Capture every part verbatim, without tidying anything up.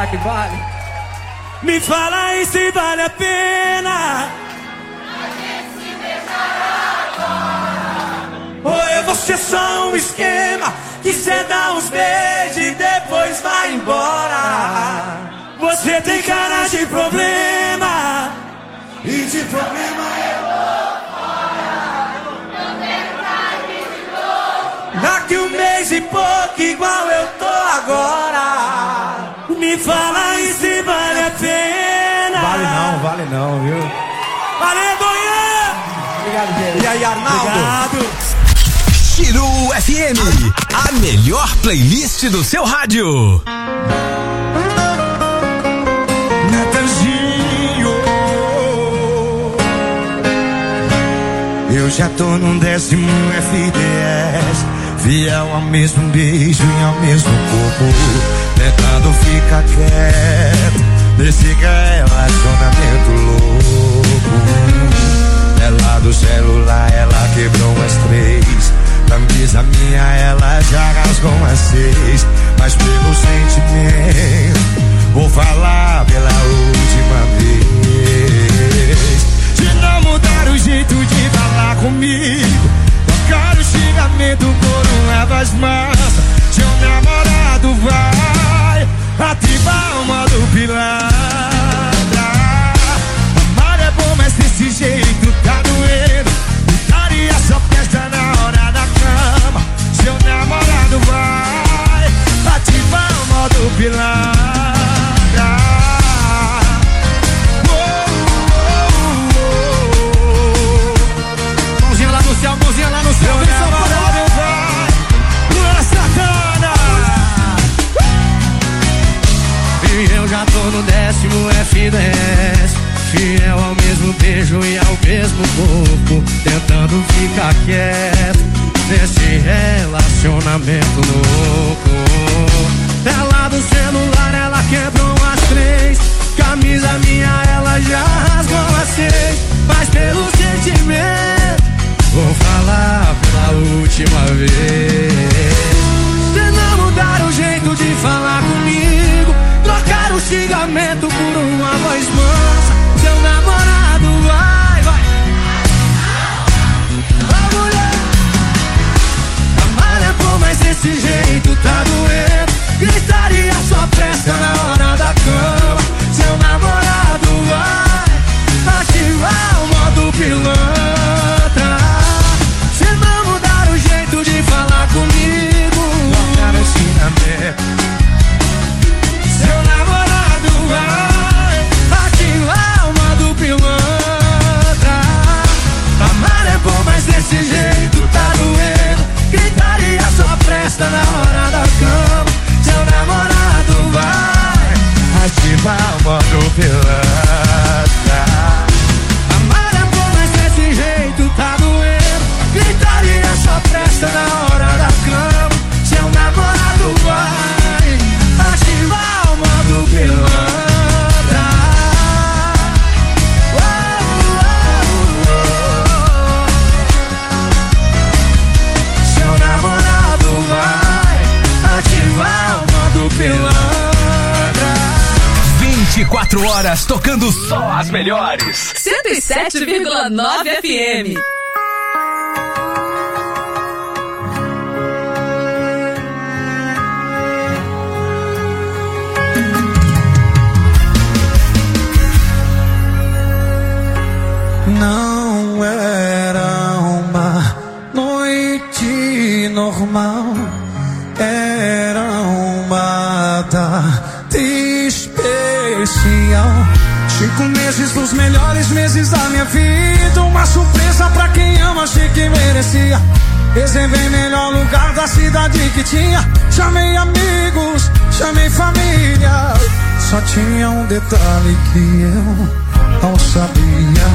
que vale? Me fala aí se vale a pena A gente se beijar agora. ou é você só um esquema? Quiser dar uns beijos e depois vai embora. Você tem cara de problema e de problema eu vou fora. Não tenho cara de louco. Daqui um mês e pouco igual eu tô agora. Me fala aí se vale a pena. Vale não, vale não, viu? Valeu, Goiânia! Obrigado, gente. E aí, Arnaldo? Obrigado. Chiru F M, a melhor playlist do seu rádio. Natanzinho, eu já tô num décimo F D S, fiel ao mesmo beijo e ao mesmo corpo, tentando ficar quieto nesse relacionamento louco. Ela do celular, ela quebrou as três. Camisa minha, ela já rasgou umas seis. Mas pelo sentimento, vou falar pela última vez. Se não mudar o jeito de falar comigo, trocar o xingamento por uma voz mansa, seu namorado vai ativar o modo pilantra. Amar é bom, mas desse jeito tá doendo. Daria só festa na hora da cama. Seu namorado vai ativar o modo pilantra. Oh, oh, oh. Mãozinha lá no céu, mãozinha lá no céu. Seu namorado vai, Luana Santana. E eu já tô no décimo F dez, fiel ao mesmo beijo e ao mesmo corpo, tentando ficar quieto nesse relacionamento louco. Ela do celular, ela quebrou as três. Camisa minha, ela já rasgou as seis. Mas pelo sentimento, vou falar pela última vez. Se não mudar o jeito de falar comigo, trocar o xingamento por uma voz mansa, seu namorado vai, vai. A mulher, amar é bom, mas desse jeito tá doendo. Gritaria só presta na hora da cama. Seu namorado vai ativar o modo pilantra. Se não mudar o jeito de falar comigo, trocar o xingamento, seu namorado vai ativar o modo pilantra. Amar é bom, mas desse jeito tá doendo. Gritaria só presta na hora da cama. Seu namorado vai ativar o modo pilantra. Amar é bom, mas desse jeito tá doendo. Gritaria só presta na hora da cama. Seu namorado vai ativar o modo pilantra. Oh, oh, oh. Seu namorado vai ativar o modo pilantra. vinte e quatro horas tocando só as melhores. cento e sete vírgula nove F M. Não era uma noite normal, era uma data especial. Cinco meses dos melhores meses da minha vida, uma surpresa pra quem ama, achei que merecia. Reservei melhor lugar da cidade que tinha. Chamei amigos, chamei família. Só tinha um detalhe que eu não sabia.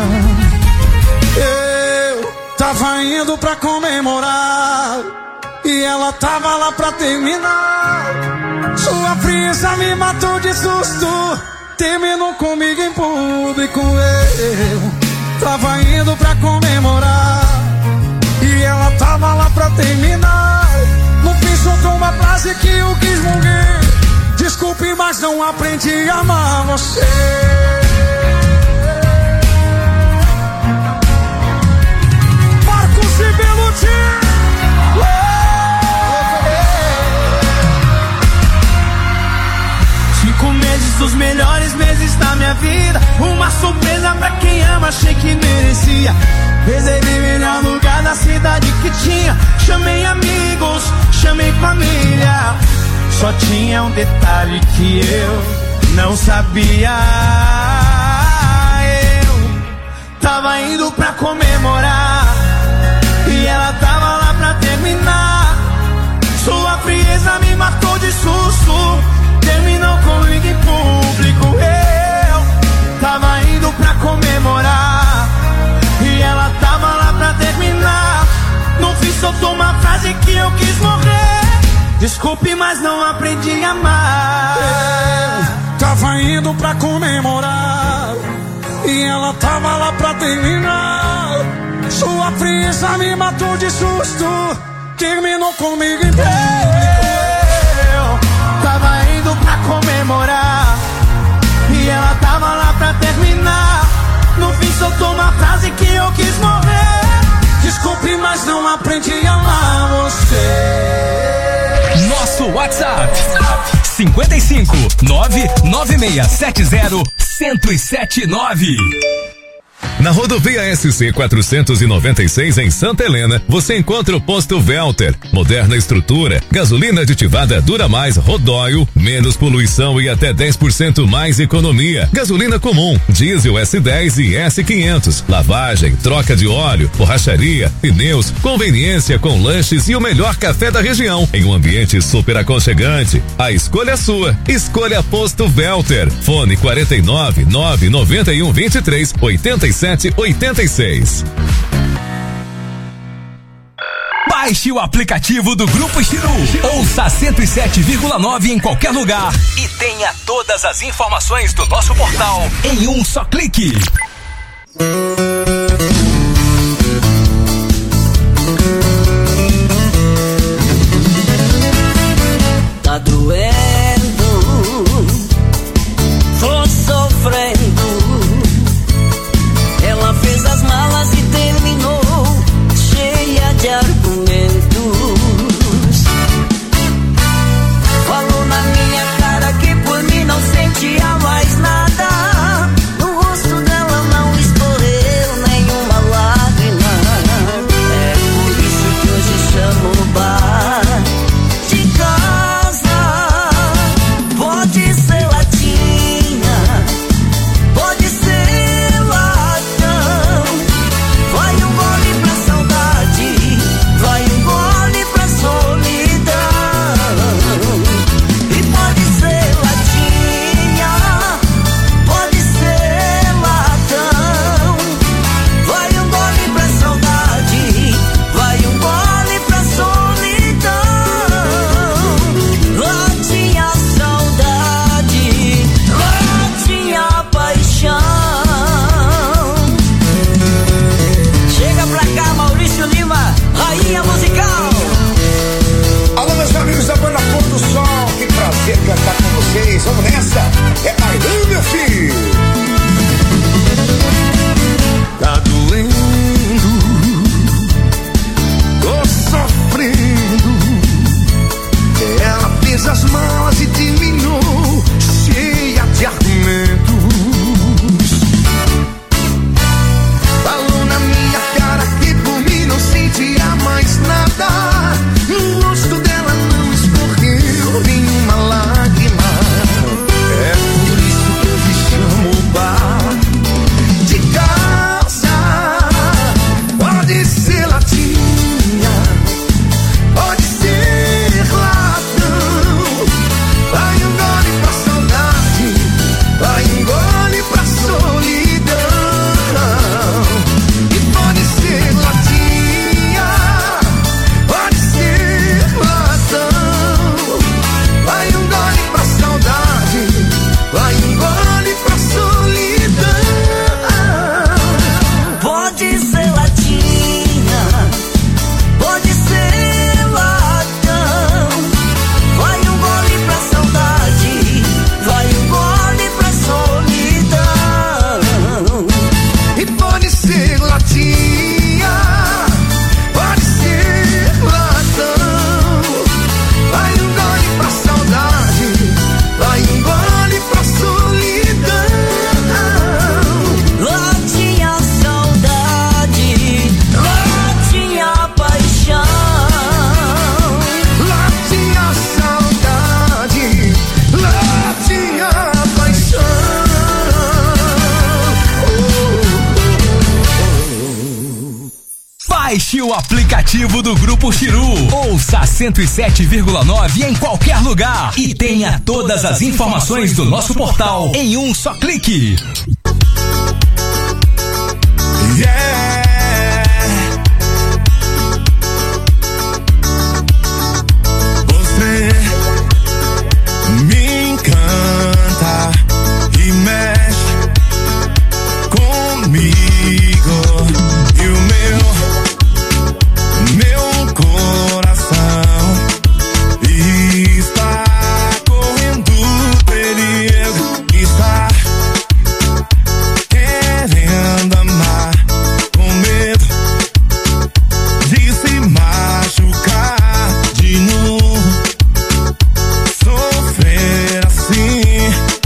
Eu tava indo pra comemorar e ela tava lá pra terminar. Sua frieza me matou de susto. Terminou comigo em público. Eu tava indo pra comemorar e ela tava lá pra terminar. No fim soltou uma frase que eu quis morrer. Desculpe, mas não aprendi a amar você. Marcos e Beluti. Cinco meses dos melhores meses da minha vida. Uma surpresa pra quem ama, achei que merecia. Reservei melhor lugar da cidade que tinha. Chamei amigos, chamei família. Só tinha um detalhe que eu não sabia. Eu tava indo pra comemorar e ela tava lá pra terminar. Sua frieza me matou de susto. Terminou comigo em público. Eu tava indo pra comemorar e ela tava lá pra terminar. No fim soltou uma frase que eu quis morrer. Desculpe, mas não aprendi a amar. Eu tava indo pra comemorar e ela tava lá pra terminar. Sua frieza me matou de susto. Terminou comigo em público. Eu tava indo pra comemorar e ela tava lá pra terminar. No fim soltou uma frase que eu quis morrer. Desculpe, mas não aprendi a amar você. Nosso WhatsApp cinco cinco nove nove seis sete zero um zero sete nove. Na rodovia S C quatrocentos e noventa e seis em Santa Helena, você encontra o posto Velter. Moderna estrutura, gasolina aditivada dura mais, Rodóio, menos poluição e até dez por cento mais economia. Gasolina comum, diesel S dez e S quinhentos, lavagem, troca de óleo, borracharia, pneus, conveniência com lanches e o melhor café da região em um ambiente super aconchegante. A escolha é sua. Escolha Posto Velter. Fone quarenta e nove, nove noventa e um, vinte e três, oitenta e sete, oitenta e seis. Baixe o aplicativo do Grupo Chiru. Ouça cento e sete vírgula nove em qualquer lugar e tenha todas as informações do nosso portal em um só clique. Tá doendo, tô sofrendo. Ela fez as malas e terminou cheia de argumentos. Falou na minha cara que por mim não sentia mais nada. No rosto dela não escorreu simpatia. Pode ser latão. Vai um gole pra saudade, vai um gole pra solidão. Lá tinha saudade, lá tinha paixão. Lá tinha saudade, lá tinha paixão. Baixe o aplicativo do Grupo Chiru. Ouça cento e sete vírgula nove em qualquer lugar e tenha todas as informações do nosso portal em um só clique. Yeah. Você me encanta e mexe comigo. E o meu, meu coração está correndo perigo. Está querendo amar com medo de se machucar de novo. Sofrer assim,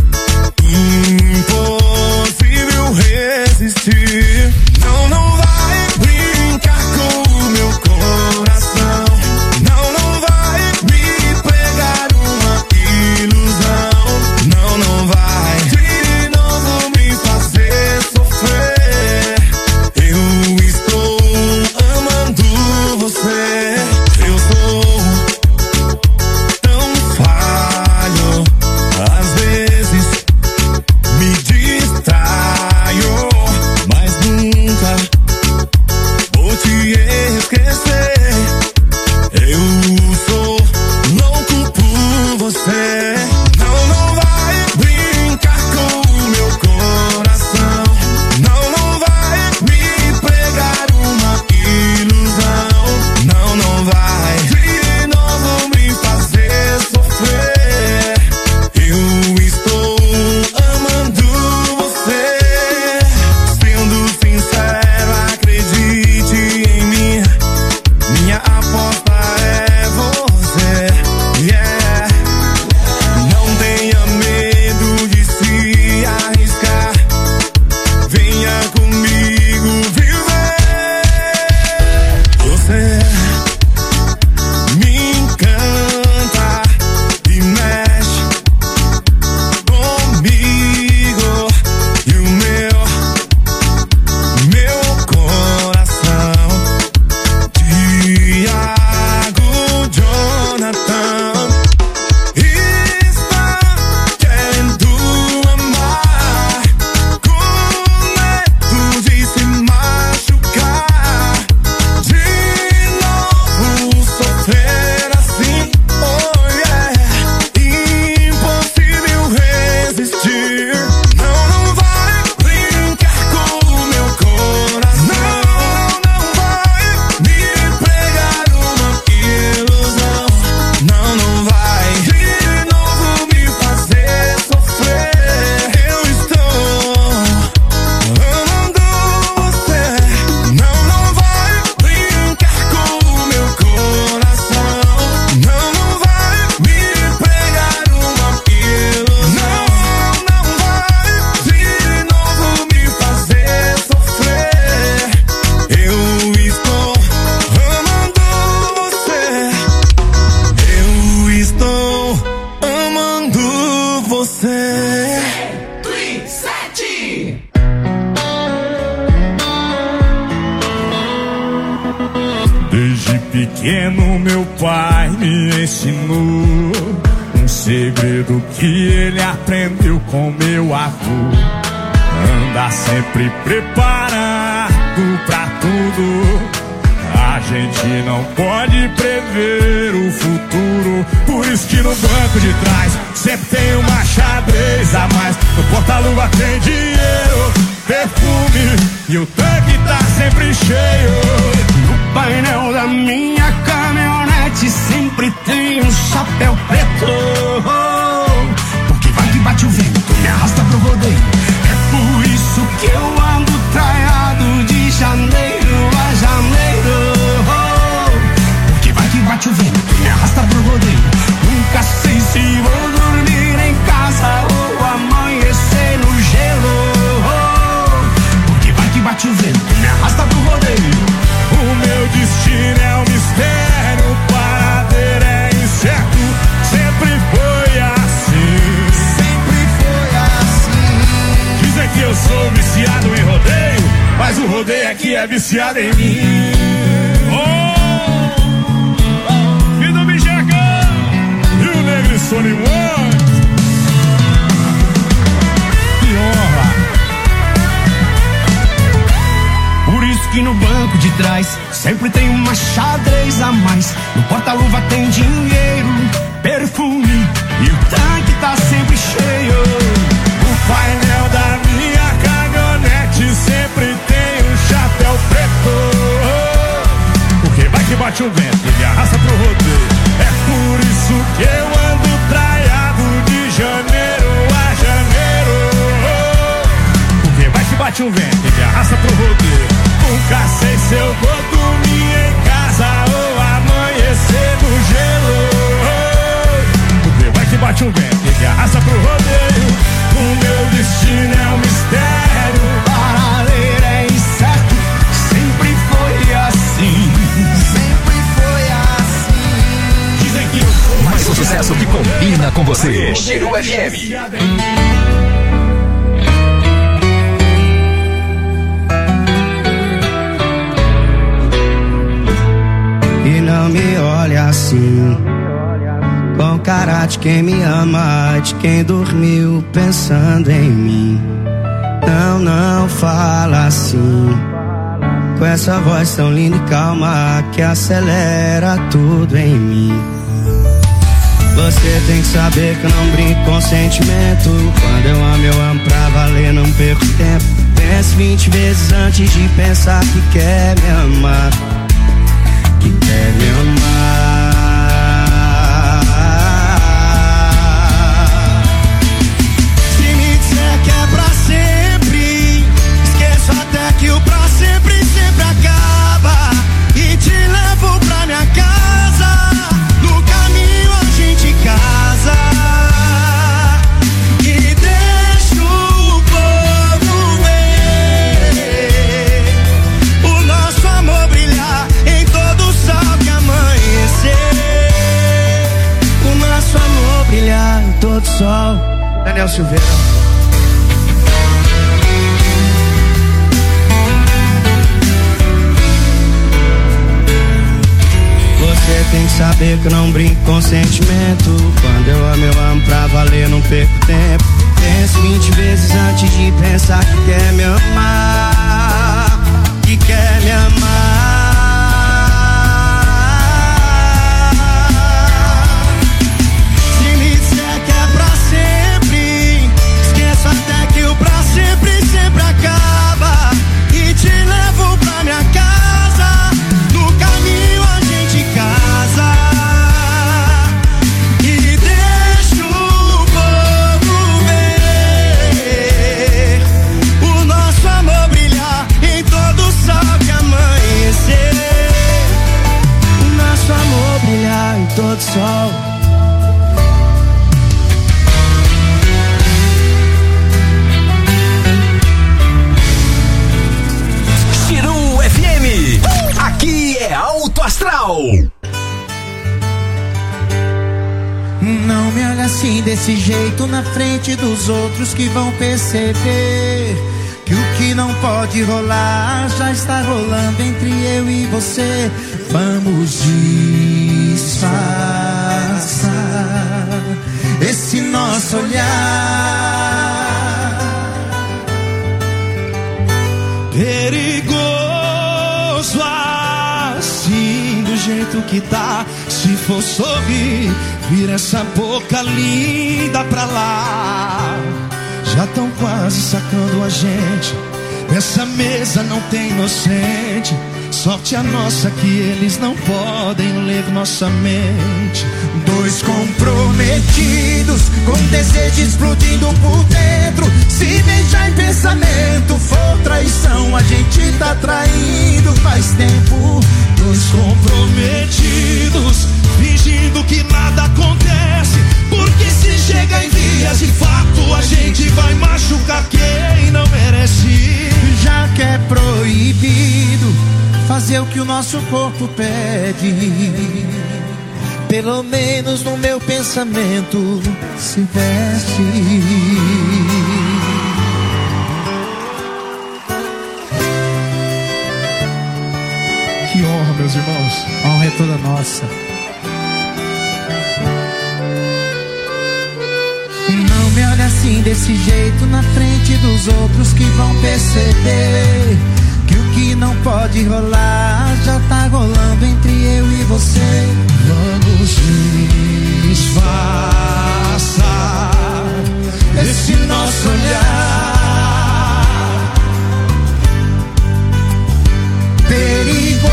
impossível resistir. Não, não vai brincar com o meu coração. Não, não vai me pegar uma ilusão. Não, não vai de novo me fazer sofrer. Eu estou amando você. Eu sou tão falho, às vezes me distraio, mas nunca vou te esquecer. Eu sou louco por você. Não, não vai brincar com o meu coração. Não, não vai me pegar uma ilusão. Não, não vai de novo me fazer sofrer. Eu estou amando você. Sendo sincero, acredite em mim. Minha aposta é você. Yeah. Não tenha medo de se arriscar. Venha comigo viver. Você me encanta e mexe comigo. E o meu, meu coração, Tiago Jonathan, está querendo amar com medo de se machucar de novo, sofrer assim. Oh yeah, impossível resistir. Não, não vai brincar com o meu coração. Não, não vai me pregar uma ilusão. Não, não vai de novo me fazer sofrer. Eu estou amando você. Não, não vai brincar com o meu coração. Não, não vai me pregar uma ilusão. Não, não vai de novo me fazer sofrer. Eu estou amando você. Eu estou amando você. Desde pequeno meu pai me ensinou um segredo que ele aprendeu com meu avô. Andar sempre preparado pra tudo. A gente não pode prever o futuro. Por isso que no banco de trás sempre tem uma xadrez a mais. No porta-luva tem dinheiro, perfume e o tanque tá sempre cheio. No painel da minha caminhonete sempre tem um chapéu preto. Porque vai que bate o vento, me arrasta pro rodeio. É por isso que eu ando traiado de janeiro. viciada em mim. Oh! Vida Mijaca! E o Negro e Sony One. Que honra! Por isso que no banco de trás sempre tem uma xadrez a mais. No porta-luva tem dinheiro, perfume e o tanque tá sempre cheio. O painel da minha caminhonete sempre tem um chapéu preto. Porque vai que bate um vento e me arrasta pro rodeio. É por isso que eu ando traiado de janeiro a janeiro. Porque vai que bate um vento e me arrasta pro rodeio. Nunca sei se eu vou dormir em casa ou amanhecer no gelo. Porque vai que bate um vento e me arrasta pro rodeio. O meu destino é um mistério. Para ler é incerto, sempre foi assim. Sempre foi assim. Dizem que eu sou Mais um sucesso que combina com você. Giro F M. E não me olha assim, com cara de quem me ama, de quem dormiu pensando em mim. Não, não fala assim, com essa voz tão linda e calma que acelera tudo em mim. Você tem que saber que eu não brinco com sentimento. Quando eu amo, eu amo pra valer, não perco tempo. Pense vinte vezes antes de pensar que quer me amar, que quer me amar. Se me disser que é pra sempre, esqueço até que o pra sempre sempre acaba. E te levo pra minha casa, no caminho a gente casa. E deixa o povo ver o nosso amor brilhar em todo o sol que amanhecer. O nosso amor brilhar em todo sol. Daniel Silveira. Você tem que saber que eu não brinco com sentimento. Quando eu amo, eu amo pra valer, não perco tempo. Pense vinte vezes antes de pensar que quer me amar, que quer me amar. Se me disser que é pra sempre, esqueço até que o pra sempre sempre acaba. E te levo pra minha casa, no caminho a gente casa. E deixa o povo ver o nosso amor brilhar em todo o sol que amanhecer. O nosso amor brilhar em todo sol. Giro F M. Aqui é Alto Astral. Não me olha assim desse jeito na frente dos outros que vão perceber que o que não pode rolar já está rolando entre eu e você. Vamos disfarçar esse nosso olhar perigoso assim, do jeito que tá. Se for sorrir, vira essa boca linda pra lá. Já tão quase sacando a gente. Nessa mesa não tem inocente. Sorte a nossa que eles não podem ler nossa mente. Dois comprometidos, com desejo explodindo por dentro. Se beijar em pensamento for traição, a gente tá traindo faz tempo. Dois comprometidos, fingindo que nada acontece. Porque se chega em vias de fato, a gente vai machucar quem não merece. Já que é proibido fazer o que o nosso corpo pede, pelo menos no meu pensamento se veste. Que honra, meus irmãos. A honra é toda nossa. Não me olhe assim desse jeito na frente dos outros que vão perceber que o que não pode rolar já tá rolando entre eu e você. Vamos disfarçar esse nosso olhar perigoso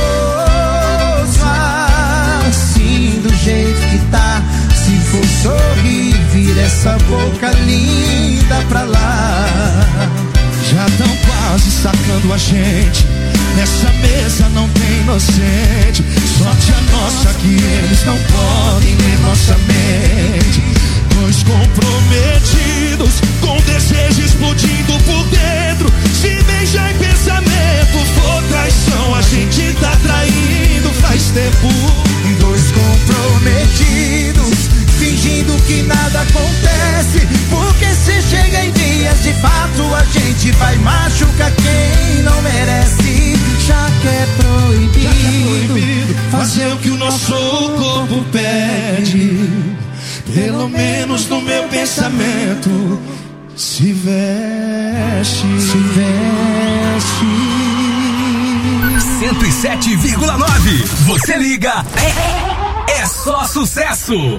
assim do jeito que tá. Se for sorrir, vira essa boca linda pra lá. Já tão quase sacando a gente. Nessa mesa não tem inocente. Sorte a nossa que eles não podem ler nossa mente. Dois comprometidos, com desejo explodindo por dentro. Se beijar em pensamento for traição, a gente tá traindo faz tempo. Dois comprometidos, fingindo que nada acontece. Porque se chega em dias de fato, a gente vai machucar quem não merece. Já que é proibido, Já que é proibido fazer o que o nosso corpo pede. Pelo menos no meu pensamento, se veste, se veste. cento e sete vírgula nove. Você liga, é, é só sucesso.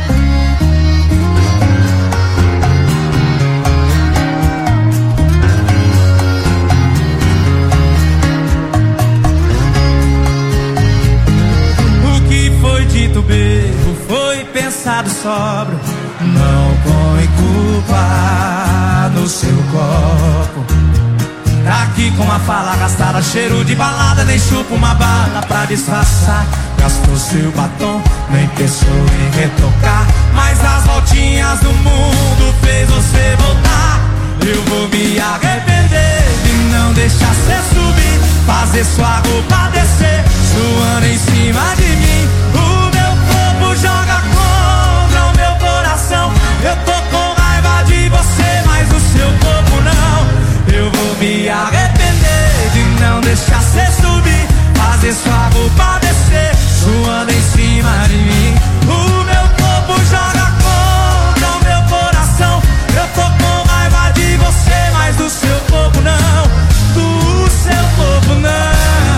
O que foi dito bebo, foi pensado sóbrio. Não põe culpa no seu copo. Tá aqui com uma fala gastada, cheiro de balada, nem chupa uma bala pra disfarçar. Gastou seu batom, nem pensou em retocar. Mas as voltinhas do mundo fez você voltar. Eu vou me arrepender de não deixar cê subir, fazer sua roupa descer, suando em cima de mim. O meu corpo joga contra o meu coração. Eu tô com raiva de você, mas o seu corpo não. Eu vou me arrepender de não deixar cê subir, fazer sua roupa descer, suando em cima de mim. O meu corpo joga contra o meu coração. Eu tô com raiva de você, mas do seu corpo não. Do seu corpo não.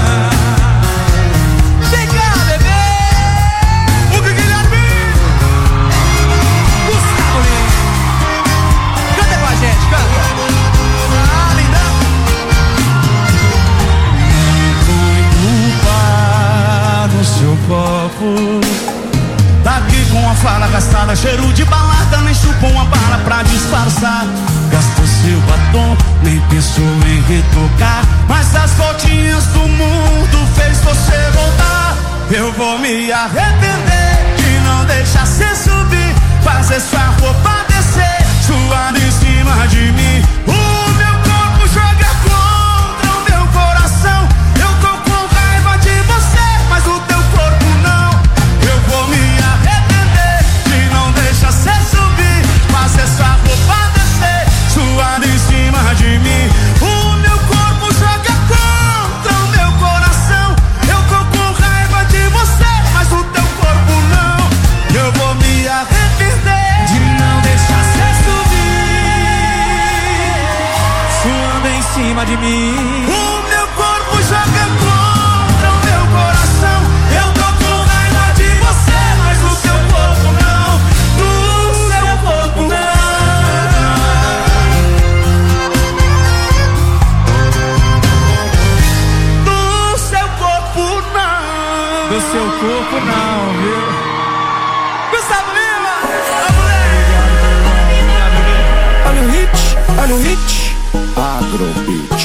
Vem cá, bebê. O que Guilherme? Gustavo Lins. Canta com a gente, canta. Ah, lindão. Não foi culpa no seu copo. Tá aqui com a fala gastada, cheiro de balada, nem chupou uma bala pra disfarçar. Gastou seu batom, nem pensou em retocar. Mas as voltinhas do mundo fez você voltar. Eu vou me arrepender de não deixar cê subir, fazer sua roupa descer, suar em cima de mim. O meu corpo joga contra o meu coração. Eu tô com raiva de você, mas o teu corpo não. Eu vou me arrepender de não deixar cê subir, fazer sua roupa descer, suar em cima de mim. O meu corpo joga contra o meu coração. Eu tô com raiva de você, mas o teu corpo não. Eu vou me arrepender de não deixar cê subir, suando em cima de mim. O meu corpo joga contra o meu coração. Eu tô com raiva de você, mas o seu corpo não. Do seu corpo não. Do seu corpo não. Do seu corpo não, viu? Gustavo Lima! Olha o hit, olha o hit. Agrobeat.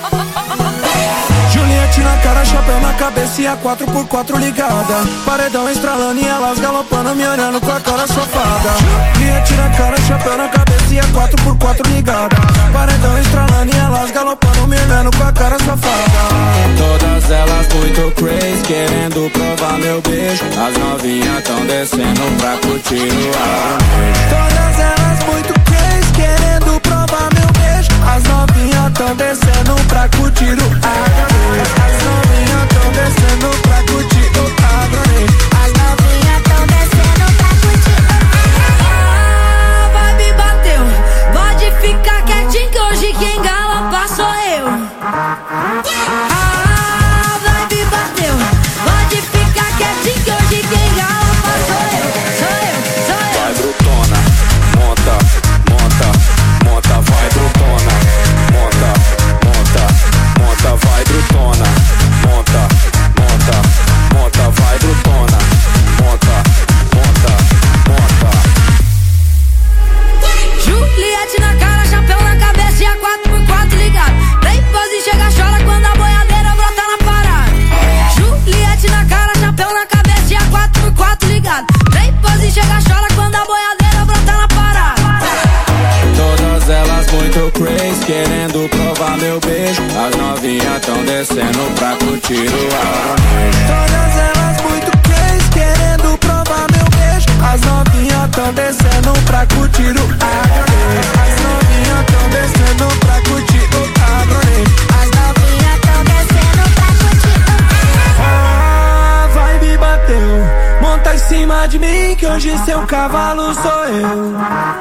Juliette na cara, chapéu na cabeça e a quatro por quatro ligada. Paredão estralando e elas galopando, me olhando com a cara safada. Juliette na cara, chapéu na cabeça e a quatro por quatro ligada. Paredão estralando e elas galopando, me olhando com a cara safada. Todas elas muito crazy, querendo provar meu beijo. As novinhas tão descendo pra curtir o agrobeat. Todas elas muito crazy, querendo provar meu beijo. As novinhas tão descendo pra curtir o agrobeat. As novinhas tão descendo querendo provar meu beijo. As novinhas tão descendo pra curtir o aronejo. Todas elas muito crazy, querendo provar meu beijo. As novinhas tão descendo pra curtir o aronejo. As novinhas tão descendo pra curtir o aronejo. As novinhas tão descendo pra curtir o aronejo. Ah, a vibe bateu. Monta em cima de mim que hoje seu cavalo sou eu.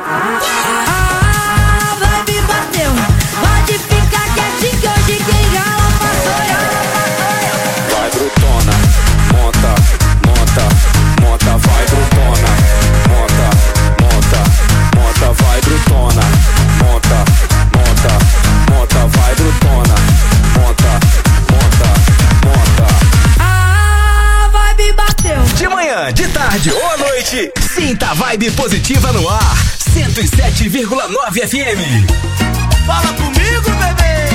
Ah, vibe bateu. Pode ficar quietinho que hoje quem galopa sou eu. Vai brutona, monta, monta, monta, vai brutona. Monta, monta, monta, vai brutona. Monta, monta, monta, vai brutona. Monta, monta, monta. Ah, vibe bateu. De manhã, de tarde ou à noite, sinta a vibe positiva no ar. cento e sete vírgula nove F M. Fala comigo, bebê.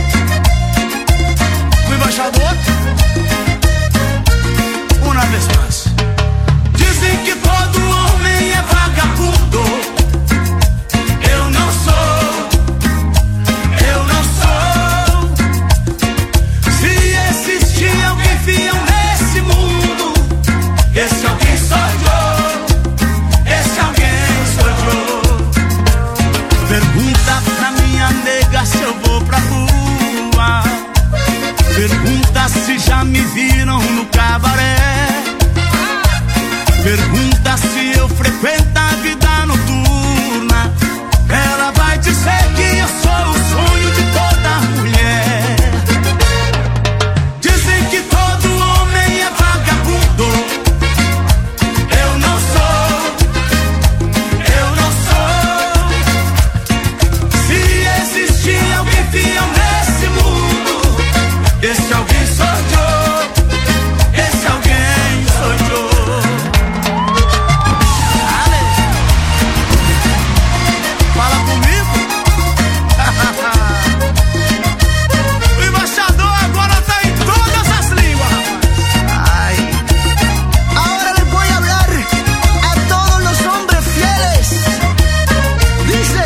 O embaixador. Uma vez mais. Dizem que todo homem é vagabundo. Eu não sou. Eu não sou. Se existir alguém fiel nesse mundo, esse alguém sou eu. Esse alguém sou eu. Pergunta pra minha nega se eu vou pra rua. Pergunta se já me viram no cabaré. Pergunta se eu frequento a vida noturna. Ela vai dizer que eu sou o sonho de toda mulher. Dizem que todo homem é vagabundo. Eu não sou. Eu não sou. Se existir alguém fiel nesse mundo, esse alguém sou eu. Esse alguém sou eu. Ale. Fala comigo. O embaixador agora tá em todas as línguas, rapaz. Ai. Ahora les voy a hablar a todos los hombres fieles. Dice,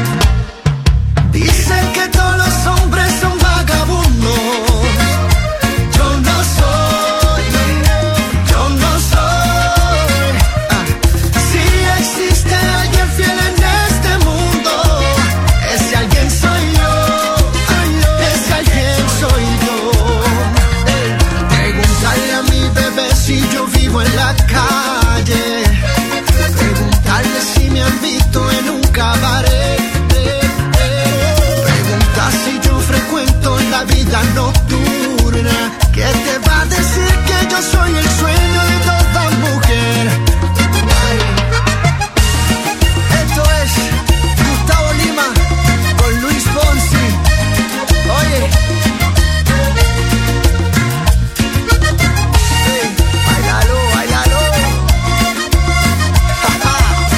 dicen que todos los hombres son vagabundos. Yo no soy, yo no soy. Ah, si existe alguien fiel en este mundo, ese alguien soy yo. Ese alguien soy yo. Eh, Preguntarle a mi bebé si yo vivo en la calle. Preguntarle si me han visto en un cabaret. Eh, eh. Pregunta si yo frecuento la vida nocturna. ¿Qué te va a decir que yo soy el sueño de toda mujer? Ay. Esto es Gustavo Lima con Luis Fonsi. Oye. Hey, bailalo, bailalo. Ja, ja.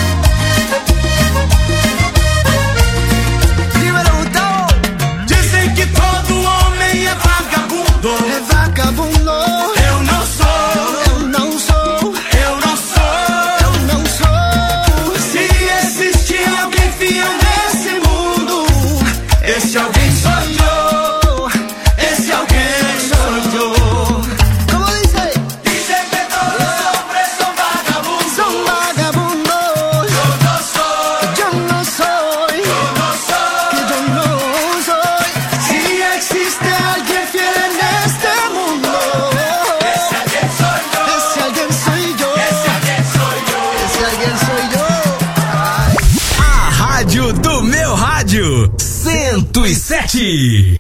Dímelo, Gustavo. Dizem que todo homem é vagabundo. Es vagabundo. Eu não sou. Eu não sou. Eu não sou. Eu não sou. Se existir alguém fiel nesse mundo, esse alguém sou eu. Esse alguém sou eu. ¿Cómo dice? Dizem que todos os hombres são vagabundos. Son vagabundos. Eu não sou. Yo no soy. Eu não sou. Que yo no soy. Si existe alguien fiel en este mundo, Esse alguém sou eu. ese alguien soy yo. Esse alguém sou eu. Ese alguien soy yo. Ay. A rádio do meu rádio. cento e sete.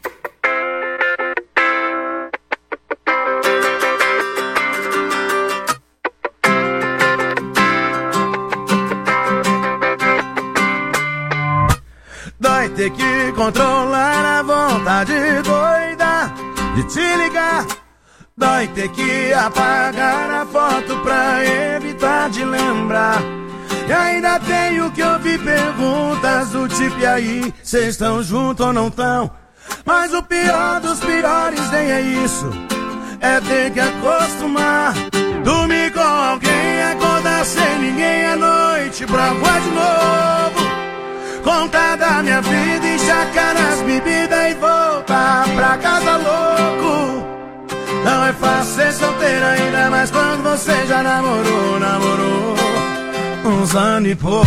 Dói ter que controlar a vontade doida de te ligar. Dói ter que apagar a foto pra evitar de lembrar. E ainda tenho que ouvir perguntas do tipo: e aí, cês estão juntos ou não tão? Mas o pior dos piores nem é isso, é ter que acostumar. Dormir com alguém, acordar sem ninguém à noite pra voar de novo. contar da minha vida, enxacar nas bebidas e voltar pra casa louco. Não é fácil ser solteiro, ainda mais quando você já namorou, namorou uns anos e pouco.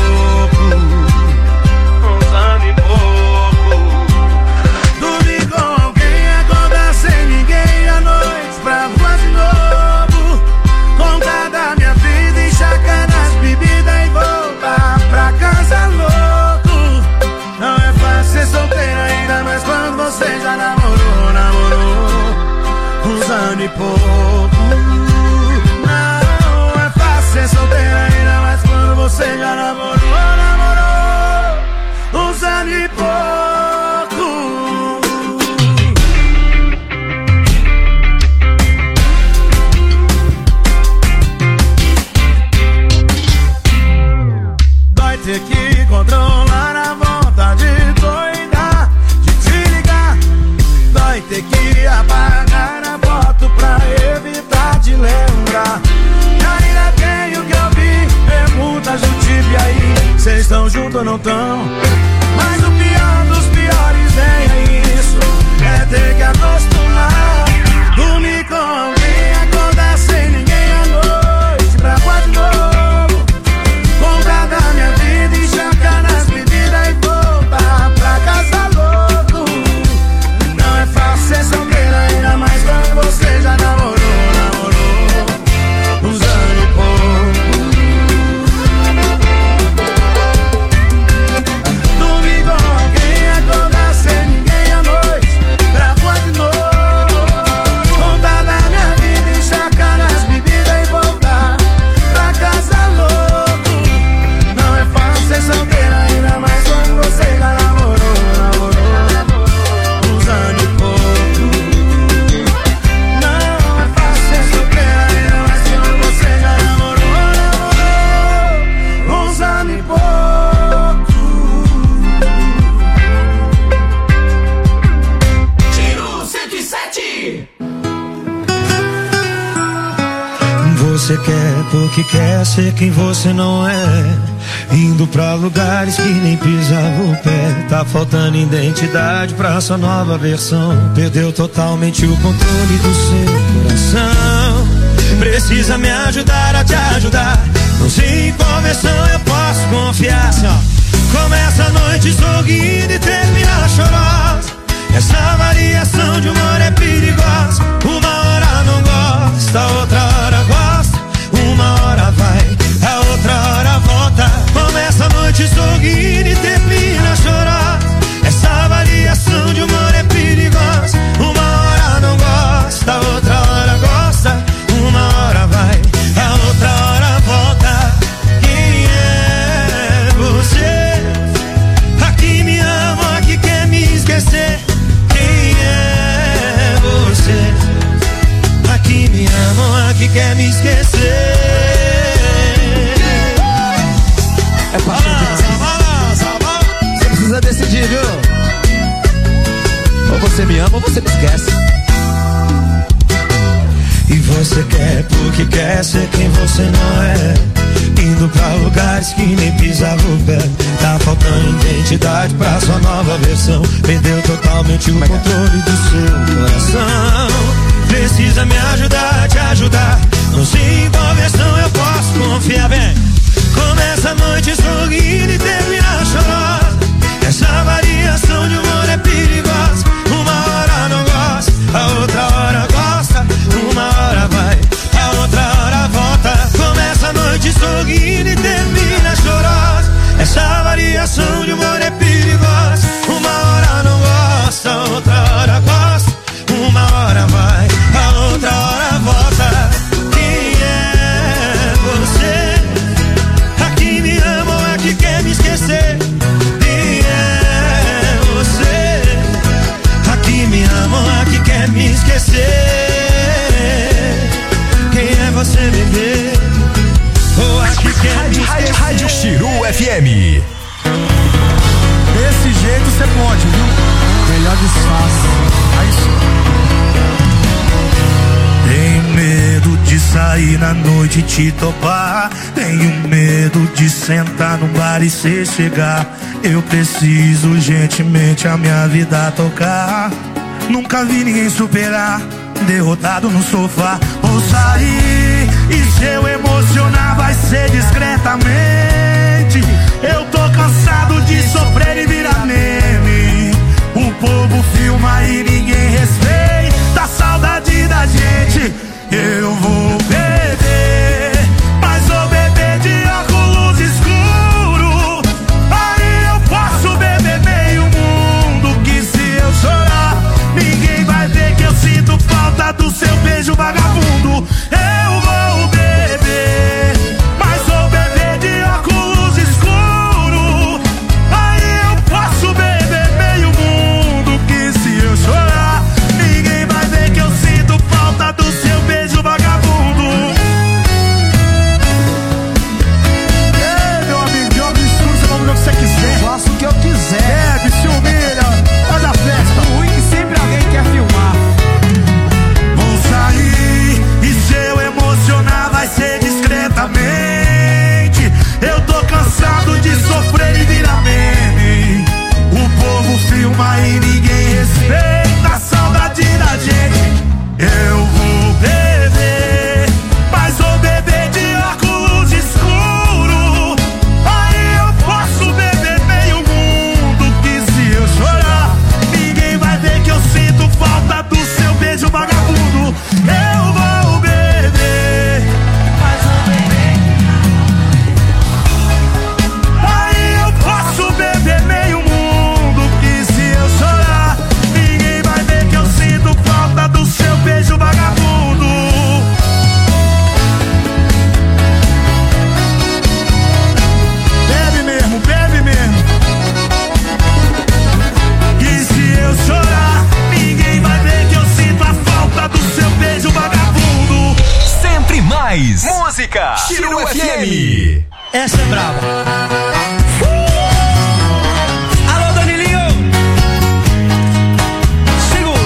Uns anos e pouco. Dormir com alguém, acordar sem ninguém à noite pra rua de novo. Contar da minha vida, enxacar nas bebidas e voltar pra casa louco. Não é fácil ser solteiro, ainda mais quando você já namorou, namorou uns anos e pouco. Não é fácil ser solteiro, ainda mais quando você já namorou, namorou uns anos e pouco. Dói ter que controlar a vontade doida de te ligar. Dói ter que apagar a foto pra evitar de lembrar. E ainda tenho que ouvir perguntas do tipo: e aí, cês estão juntos ou não tão? Mas o pior dos piores é isso, é ter que acostumar. Dormir com alguém, acordar sem ninguém à noite pra rua de novo. Contar da minha vida, enxacar nas bebidas e voltar pra casa louco. Não é fácil ser solteiro, ainda mais quando você já namorou, namorou uns anos e pouco. Dormir com alguém, acordar sem ninguém à noite pra rua de novo. Contar da minha vida, enxacar nas bebidas e voltar pra casa louco. Não é fácil ser solteiro, ainda mais quando você já namorou, namorou uns anos e pouco. Não é fácil ser solteiro, ainda mais quando você já namorou, namorou uns anos e pouco. Tiro cento e sete. Você quer porque quer ser quem você não é, indo pra lugares que nem pisava o pé. Tá faltando identidade pra sua nova versão. Perdeu totalmente o controle do seu coração. Precisa me ajudar a te ajudar. Não sei em qual versão eu posso confiar. Assim, ó. Começa a noite sorrindo e termina chorosa. Essa variação de humor é perigosa. Uma hora não gosta, outra hora gosta. Uma hora vai, a outra hora volta. Começa a noite sorrindo e termina chorosa. Essa variação de humor é perigosa. Uma hora não gosta, outra hora gosta. Uma hora vai, a outra hora volta. Quem é você? Aqui me ama, aqui quer me esquecer. Quem é você? Aqui me ama, aqui quer me esquecer. É fácil demais. Você precisa decidir, viu? Ou você me ama ou você me esquece. E você quer porque quer ser quem você não é, indo pra lugares que nem pisava o pé. Tá faltando identidade pra sua nova versão. Perdeu totalmente o controle do seu coração. Precisa me ajudar a te ajudar. Não sei em qual versão eu posso confiar. Bem, começa a noite sorrindo e termina chorosa. Essa variação de humor é perigosa. Uma hora não gosta, a outra hora gosta. Uma hora vai, a outra hora volta. Começa a noite sorrindo e termina chorosa. Essa variação de humor é perigosa. Uma hora não gosta, outra hora gosta. Uma hora vai, a outra hora sair na noite e te topar. Tenho medo de sentar no bar e cê chegar. Eu preciso urgentemente a minha vida tocar. Nunca vi ninguém superar, derrotado no sofá. Vou sair e se eu emocionar vai ser discretamente. Eu tô cansado de sofrer e virar meme. O povo filma e ninguém respeita a saudade da gente. Eu vou beber, mas vou beber de óculos escuros. Aí eu posso beber meio mundo, que se eu chorar ninguém vai ver que eu sinto falta do seu beijo vagabundo. Eu vou beber, mas vou beber de óculos escuros. Aí eu posso beber meio mundo, que se eu chorar ninguém vai ver que eu sinto falta do seu beijo vagabundo. Ei, meu amigo, de óculos escuros, você come o que você quiser. Faço o que eu quiser. Bebe, se humilha, faz a festa. O ruim é que sempre alguém quer filmar. Vou sair e se eu emocionar vai ser discretamente. Eu tô cansado de sofrer e virar meme. O povo filma e ninguém respeita a saudade da gente. Eu vou beber, mas vou beber de óculos escuros. Aí eu posso beber meio mundo, que se eu chorar ninguém vai ver que eu sinto falta do seu beijo vagabundo. Eu vou beber, mas vou beber. Aí eu posso beber meio mundo, que se eu chorar ninguém vai ver que eu sinto falta do seu beijo vagabundo. Bebe mesmo, bebe mesmo. Que se eu chorar ninguém vai ver que eu sinto a falta do seu beijo vagabundo. Sempre mais música. Chiru F M. Essa é brava. Alô, Danilinho. Segura.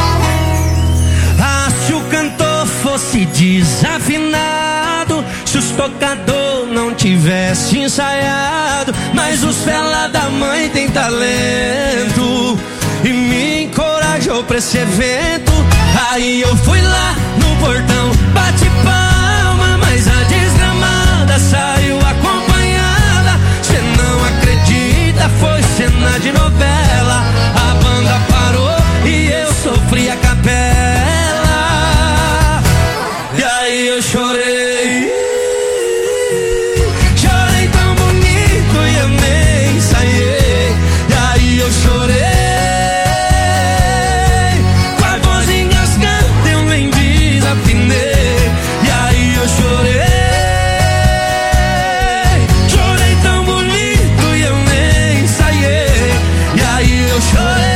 Ah, se o cantor fosse desafinado, se os tocador não tivesse ensaiado, mas os fela da mãe tem talento e me encorajou pra esse evento. Aí eu fui lá no portão, bate palma, mas a desgramada saiu acompanhada. Cê não acredita, foi cena de novela. A banda parou e eu sofri a capela. E aí eu chorei, chorei tão bonito e eu nem ensaiei. E aí eu chorei, com a voz engasgada eu nem desafinei. E aí eu chorei, chorei tão bonito e eu nem ensaiei. E aí eu chorei,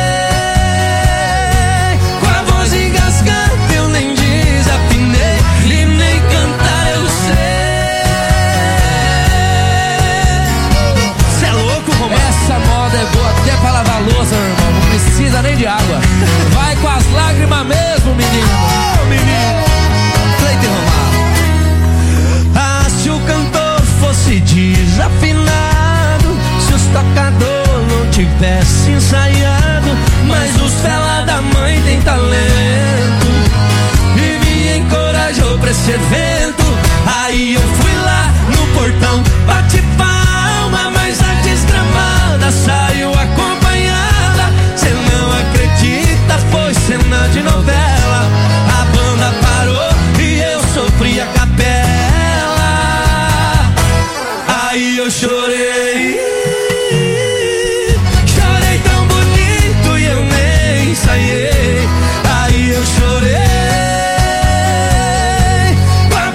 com a voz engasgada eu nem desafinei. E nem cantar eu sei. Cê é louco, Romão? Essa moda é boa até pra lavar louça, meu irmão. Não precisa nem de água. Vai com as lágrimas mesmo, menino. Ô, menino. Cleide Romário. Ah, se o cantor fosse desafinado, se os tocador não tivesse ensaiado, mas os fela da mãe tem talento e me encorajou pra esse evento. Aí eu fui lá no portão, bate palma, mas a desgramada saiu acompanhada. Cê não acredita, foi cena de novela. A banda parou e eu sofri a capela. Aí eu chorei, chorei tão bonito e eu nem ensaiei. Aí eu chorei, com a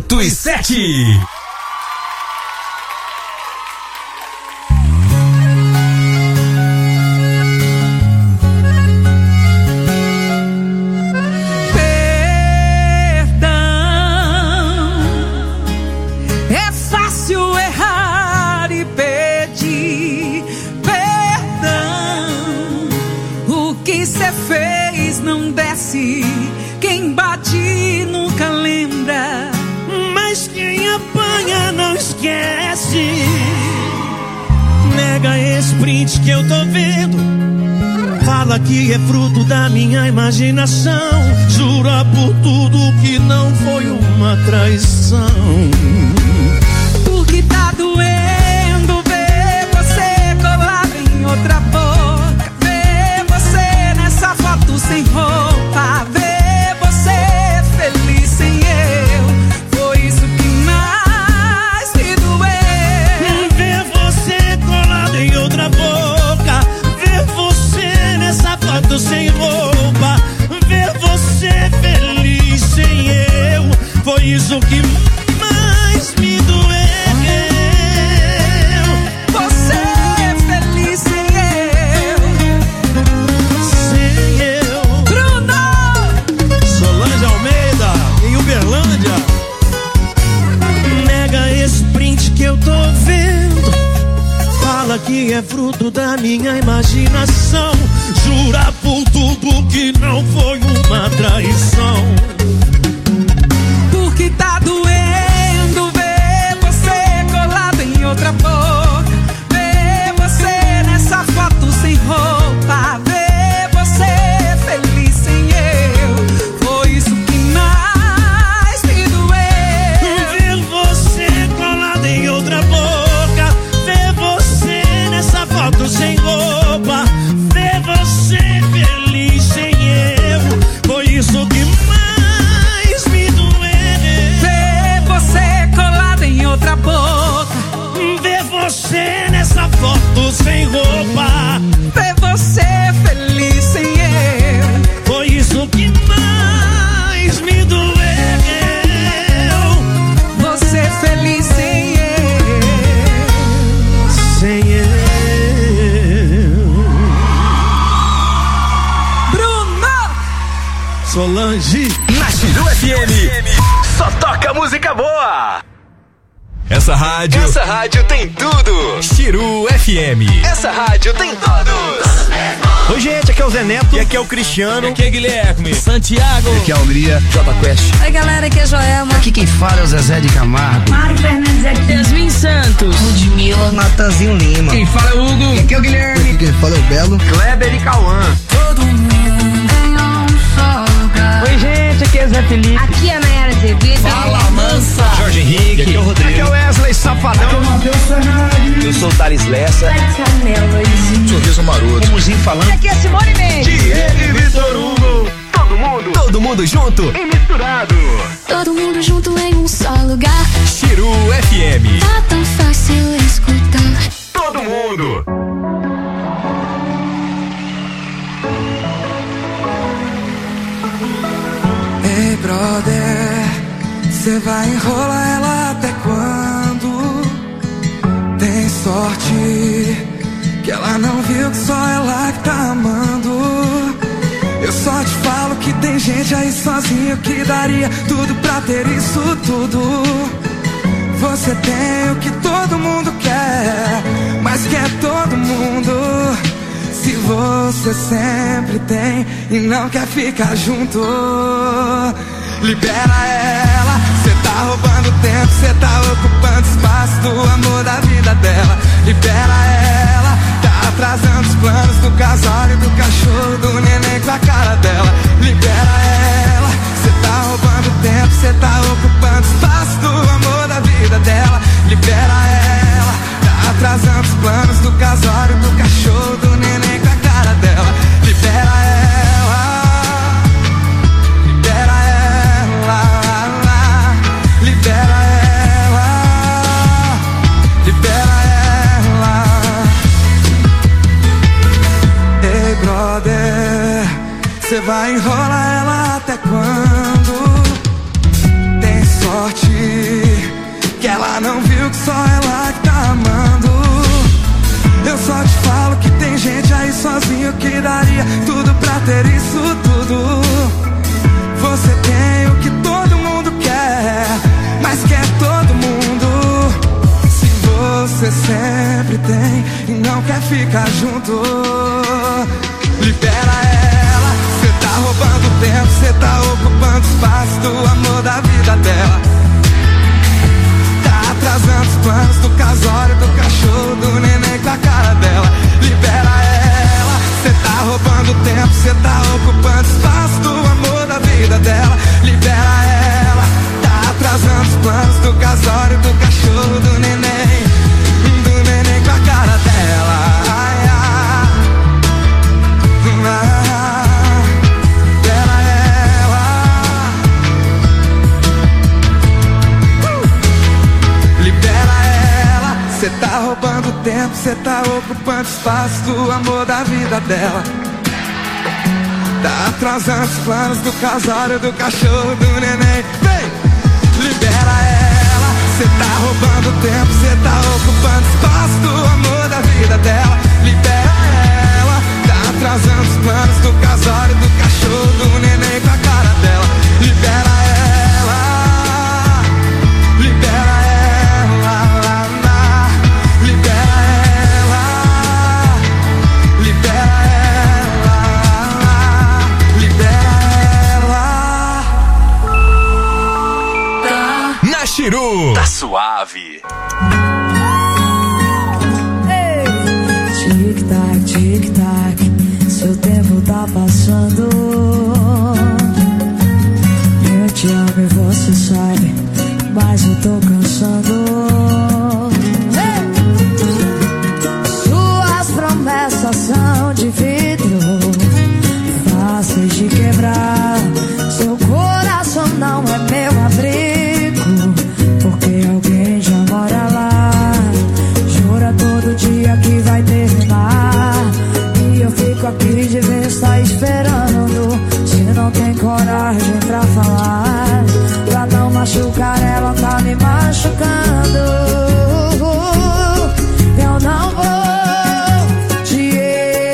cento e sete. Quem bate nunca lembra, mas quem apanha não esquece. Nega esse print que eu tô vendo, fala que é fruto da minha imaginação. Jura por tudo que não foi uma traição. Porque tá doendo ver você colado em outra boca, ver você nessa foto sem roupa, ver você feliz sem eu. Foi isso que mais me doeu. Ver você colado em outra boca, ver você nessa foto sem roupa, ver você feliz sem eu. Foi isso que mais me doeu. Você feliz sem eu. Sem eu. Bruno! Solange Almeida, em Uberlândia. Nega esse print que eu tô vendo, fala que é fruto da minha imaginação. Jura por tudo que não foi uma traição. Porque tá doendo ver você colado em outra boca, ver você nessa foto sem roupa, ver você feliz sem eu. Foi isso que mais me doeu. Ver você colado em outra boca, ver você nessa foto sem roupa, ver você feliz sem eu. Foi isso que mais me doeu. Ver você colado em outra boca, ver você nessa foto sem roupa, ver você feliz sem eu. foi isso que mais me doeu. Você feliz sem eu. Sem eu. Bruno! Solange. Na Chiru F M, só toca música boa. Essa rádio, essa rádio tem tudo. Chiru F M, essa rádio tem todos. Oi, gente, aqui é o Zé Neto. E aqui é o Cristiano. Aqui é Guilherme, Santiago. Aqui é a Hungria, Jota Quest. Oi, galera, aqui é Joelma. Aqui quem fala é o Zezé de Camargo. Mário Fernandes aqui. Yasmin Santos. Ludmilla, Natanzinho Lima. Quem fala é o Hugo. Aqui é o Guilherme. Aqui quem fala é o Belo. Kleber e Cauã. Todo mundo tem um só lugar. Oi, gente, aqui é Zé Felipe. Aqui é a Nayara Azevedo. Fala Mansa. Jorge Henrique. Aqui é o Rodrigo. Aqui é o Wesley Safadão. Eu sou o Thales Lessa. Sorriso Maroto. Muzinho falando. Aqui é a Simone Mendes. Diego e Vitor Hugo. Todo mundo. Todo mundo junto E misturado. Todo mundo junto em um só lugar. Chiru F M. Tá tão fácil escutar. Todo mundo. Ei, brother, cê vai enrolar ela até quando? Tem sorte que ela não viu que só ela que tá amando. Eu só te falo que tem gente aí sozinho que daria tudo pra ter isso tudo. Você tem o que todo mundo quer, mas quer todo mundo. Se você sempre tem e não quer ficar junto, libera ela. Cê tá roubando tempo, cê tá ocupando espaço do amor da vida dela. Libera ela, tá atrasando os planos do casório, do cachorro, do neném com a cara dela. Libera ela, cê tá roubando tempo, cê tá ocupando espaço do amor da vida dela. Libera ela, tá atrasando os planos do casório, do cachorro, do neném com a cara dela. Libera ela, libera ela, libera ela, libera ela. Ei, brother, cê vai enrolar ela até quando? Tem sorte sorte que ela não viu que só ela que tá amando. Eu só te falo que tem gente aí sozinho que daria tudo pra ter isso tudo. Você tem o que todo mundo quer, mas quer todo mundo. Se você sempre tem e não quer ficar junto, libera ela. Cê tá roubando tempo, cê tá ocupando espaço do amor da vida dela. Tá atrasando os planos do casório, do cachorro, do neném com a cara dela. Libera ela. Cê tá roubando tempo, cê tá ocupando espaço do amor da vida dela. Libera ela. Tá atrasando os planos do casório, do cachorro, do neném, do neném com a cara dela. Ai, ai. Ah, libera ela. uh. Libera ela. Cê tá roubando tempo, cê tá ocupando espaço do amor da vida dela. Tá atrasando os planos do casório, do cachorro, do neném. Vem! Libera ela. Cê tá roubando tempo, cê tá ocupando espaço do amor da vida dela. Libera ela. Tá atrasando os planos do casório, do cachorro, do neném com a cara dela. Libera ela. Libera ela. Libera ela. Libera ela. Libera ela. Na Chiru, tá suave. Tic-tac, tic-tac, seu tempo tá passando. Eu te amo e você sabe, mas eu tô cansando. Suas promessas são de vidro, fáceis de quebrar. Seu coração não é meu abrigo, porque alguém já mora lá. Jura todo dia que vai terminar, e eu fico aqui de vista esperando. Se não tem coragem pra falar, pra não machucar ela, tá me machucando. Eu não vou te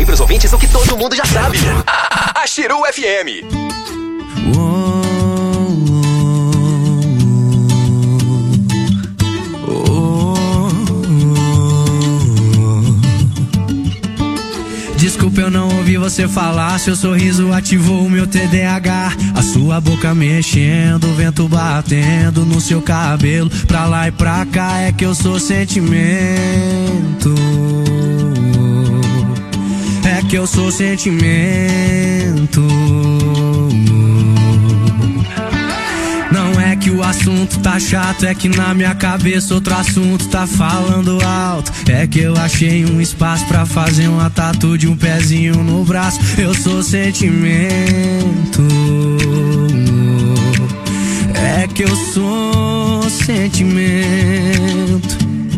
pros ouvintes o que todo mundo já sabe. A Chiru F M. Desculpa, eu não ouvi você falar. Seu sorriso ativou o meu T D A H. A sua boca mexendo, o vento batendo no seu cabelo. Pra lá e pra cá é que eu sou sentimento. É que eu sou sentimento. Não é que o assunto tá chato, é que na minha cabeça outro assunto tá falando alto. É que eu achei um espaço pra fazer uma tatu de um pezinho no braço. Eu sou sentimento. É que eu sou sentimento.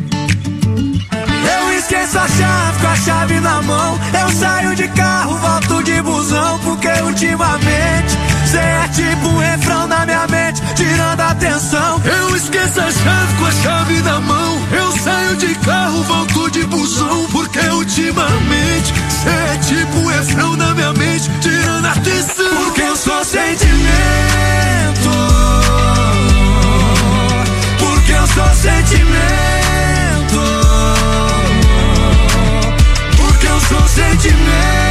Eu esqueço a chave com a chave na mão. Eu saio de carro, volto de busão. Porque ultimamente cê é tipo um refrão na minha mente, tirando a atenção. Eu esqueço a chave com a chave na mão. Eu saio de carro, volto de busão. Porque ultimamente cê é tipo um refrão na minha mente, tirando a atenção. Porque eu sou sentimento. Porque eu sou sentimento. Porque eu sou sentimento.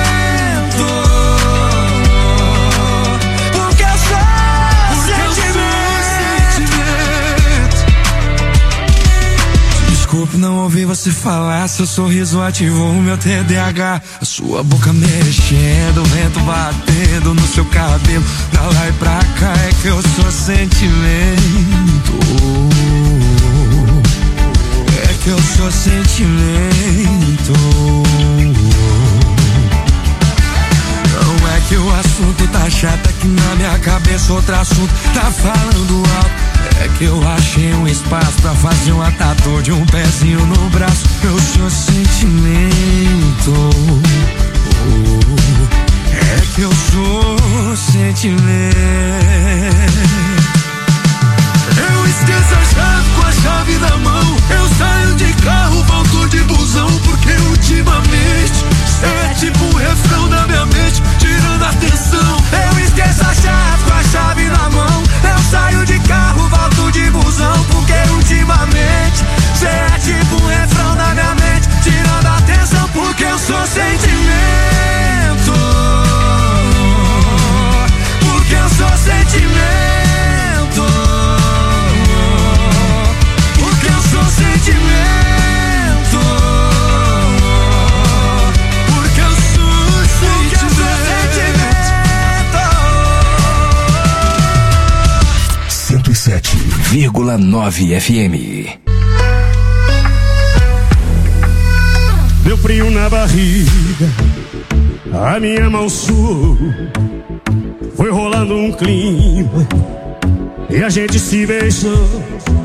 Porque eu sou sentimento. Desculpe, não ouvi você falar. Seu sorriso ativou o meu T D A H. A sua boca mexendo, o vento batendo no seu cabelo. Pra lá e pra cá é que eu sou sentimento. É que eu sou sentimento. Não é que o assunto tá chato, é que na minha cabeça outro assunto tá falando alto. É que eu achei um espaço pra fazer uma tatu de um pezinho no braço. Eu sou sentimento. É que eu sou sentimento. Eu esqueço a chave com a chave na mão. Eu saio de carro, volto de busão. Porque ultimamente cê é tipo um refrão na minha mente, tirando a atenção. Eu esqueço a chave com a chave na mão. Eu saio de carro, volto de busão. Porque ultimamente cê é tipo um refrão na minha mente, tirando a atenção. Porque eu sou sentimento. Porque eu sou sentimento. Sentimento. Porque eu sou sentimento. cento e sete vírgula nove F M. Deu frio na barriga, a minha mão suou. Foi rolando um clima e a gente se beijou.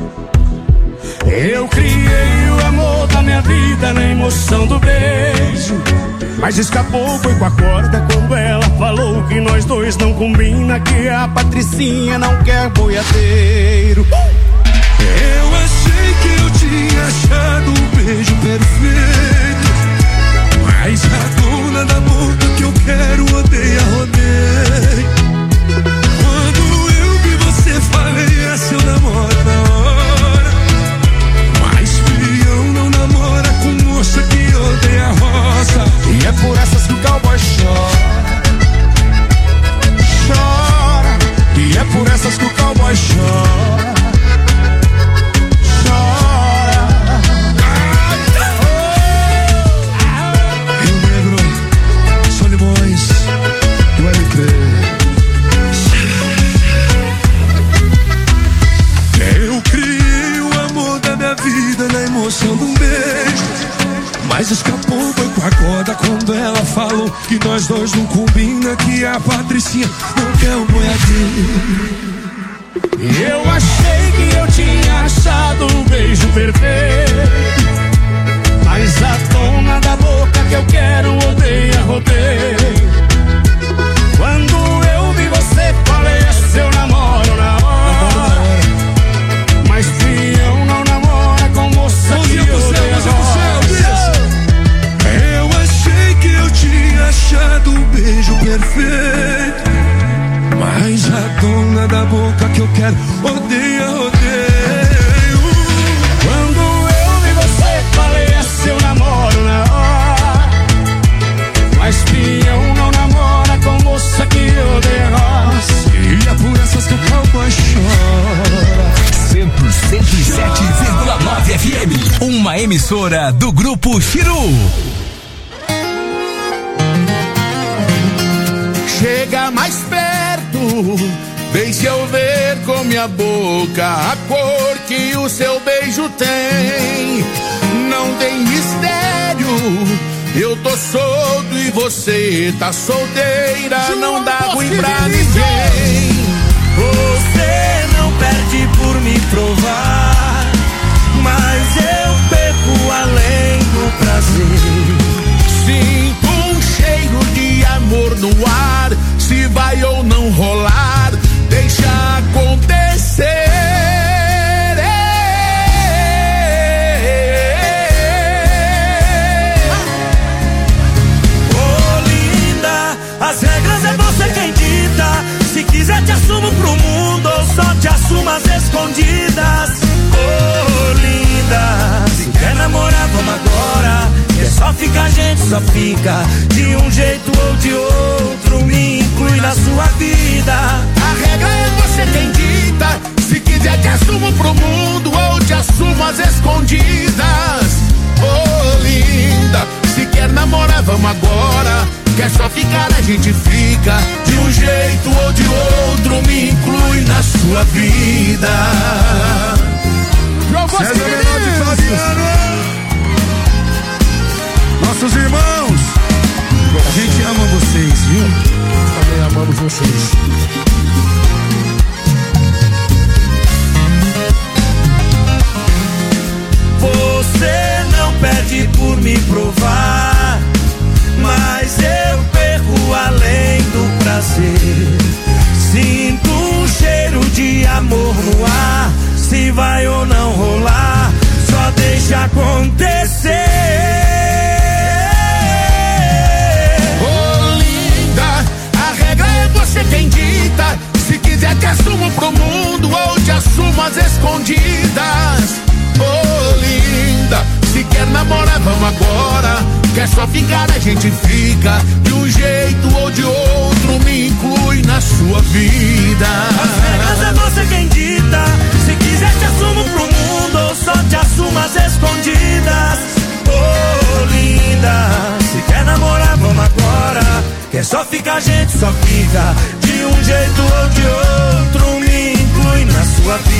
Eu criei o amor da minha vida na emoção do beijo, mas escapou, foi com a corda quando ela falou que nós dois não combina, que a Patricinha não quer boiadeiro. Eu achei que eu tinha achado um beijo perfeito, mas a dona da boca que eu quero odeia, rodeio. Quando eu vi você, falei, é seu namoro na hora. Moça que odeia rosa, e é por essas que o cowboy chora, chora. E é por essas que o cowboy chora, chora. Rio Negro, Sony Boys, do L P. Eu criei o amor da minha vida na emoção de um beijo, mas escapou, foi com a corda quando ela falou que nós dois não combina, que a Patricinha não quer um boiadinho. Eu achei que eu tinha achado um beijo perfeito, mas a dona da boca que eu quero odeia, rodeio. Quando eu vi você, falei, é seu namoro na hora. Mas fião não namora com moça que odeia rosa. Eu achei que eu tinha uma emissora do Grupo Chiru. Chega mais perto, deixa eu ver com minha boca a cor que o seu beijo tem. Não tem mistério, eu tô solto e você tá solteira, não dá ruim pra ninguém. Você não perde por me provar, mas eu perco além do prazer. Sinto um cheiro de amor no ar, se vai ou não rolar, deixa acontecer. Oh, linda, as regras é você quem dita. Se quiser te assumo pro mundo ou só te assumo às escondidas. Oh, linda, se quer namorar vamos agora. É só ficar, a gente só fica. De um jeito ou de outro, me inclui na sua vida. A regra é você quem dita. Se quiser te assumo pro mundo ou te assumo às escondidas. Oh, linda, se quer namorar vamos agora. Quer só ficar, a gente fica. De um jeito ou de outro, me inclui na sua vida. César Menor de Fabiano. Nossos irmãos, a gente ama vocês, viu? Também amamos vocês. Você não perde por me provar, mas eu perco além do prazer. Sinto um cheiro de amor no ar, se vai ou não rolar, só deixa acontecer. Oh, linda, a regra é você quem dita. Se quiser te assumo pro mundo ou te assumo às escondidas. Oh, linda, se quer namorar vamos agora. Quer só ficar, a gente fica. De um jeito ou de outro, me inclui na sua vida. As regras é você quem dita. Se quiser te assumo pro mundo ou só te assumo às escondidas. Oh, linda, se quer namorar vamos agora. Quer só ficar, a gente só fica. De um jeito ou de outro, me inclui na sua vida.